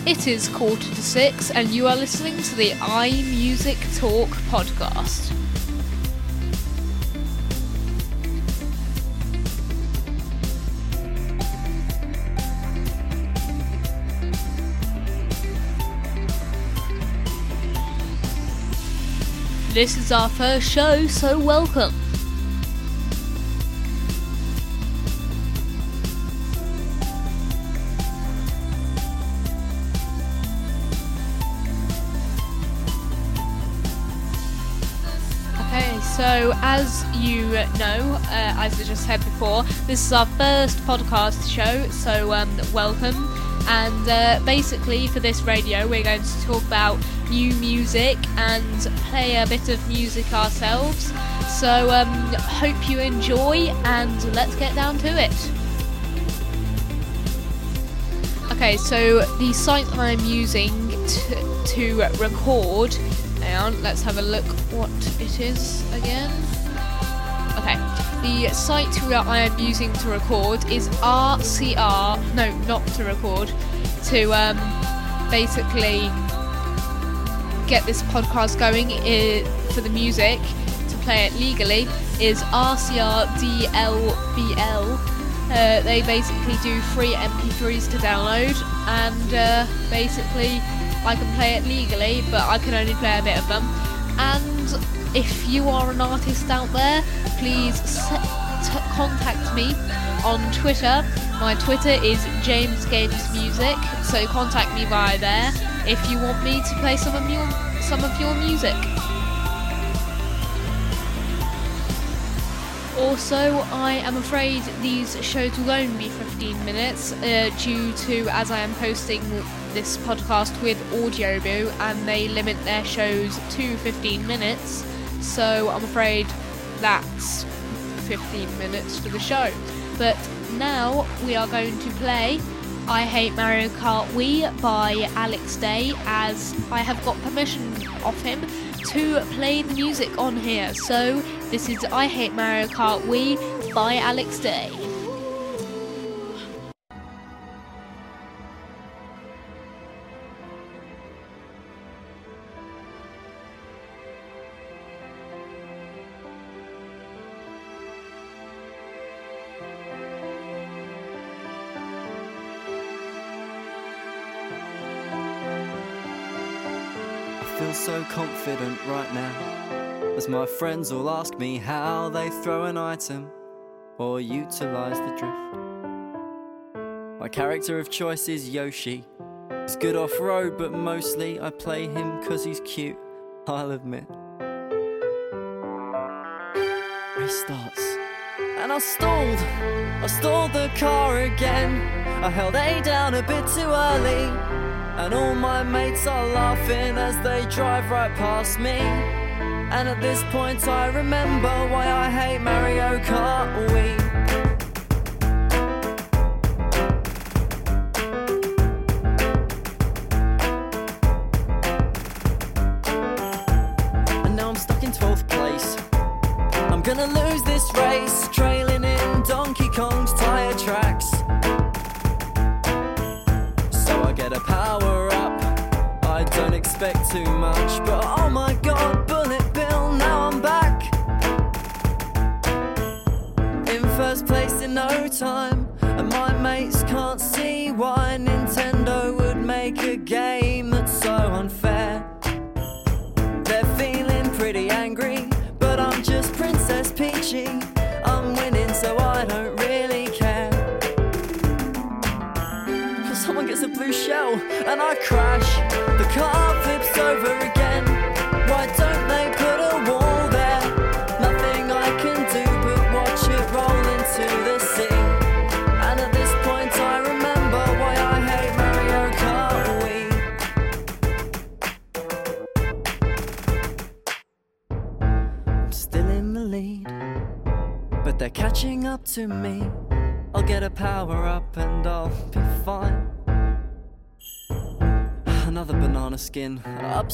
It is 5:45 and you are listening to the iMusic Talk podcast. This is our first show, so welcome. So, as you know, as I just said before, this is our first podcast show, so welcome. And basically, for this radio, we're going to talk about new music and play a bit of music ourselves. So, hope you enjoy, and let's get down to it. Okay, so the site that I'm using to record... Hang on, let's have a look what it is again. Okay, the site that I am using to record is RCR. No, not to record. To basically get this podcast going for the music, to play it legally, is RCR DLBL. They basically do free MP3s to download, and basically I can play it legally, but I can only play a bit of them. And if you are an artist out there, please contact me on Twitter. My Twitter is JamesGamesMusic, so contact me via there if you want me to play some of your music. Also, I am afraid these shows will only be 15 minutes due to, as I am posting this podcast with Audioboo, and they limit their shows to 15 minutes, so I'm afraid that's 15 minutes to the show. But now we are going to play I Hate Mario Kart Wii by Alex Day, as I have got permission off him to play the music on here. So this is I Hate Mario Kart Wii by Alex Day. I feel so confident right now, as my friends all ask me how they throw an item or utilise the drift. My character of choice is Yoshi. He's good off-road, but mostly I play him cause he's cute, I'll admit. Race starts, and I stalled the car again. I held A down a bit too early, and all my mates are laughing as they drive right past me. And at this point I remember why I hate Mario Kart Wii. And now I'm stuck in 12th place. I'm gonna lose this race, trailing in Donkey Kong's tyre tracks. So I get a power up, I don't expect too much, but oh my god, Bullet Bill, now I'm back in first place in no time. And my mates can't see why Nintendo would make a game that's so unfair. They're feeling pretty angry, but I'm just Princess Peachy. I'm winning, so I don't really care. Someone gets a blue shell and I crash. The car flips over again. Why don't they put a wall there? Nothing I can do but watch it roll into the sea. And at this point I remember why I hate Mario Kart Wii. I'm still in the lead, but they're catching up to me. I'll get a power up and I'll be fine. Another banana skin, up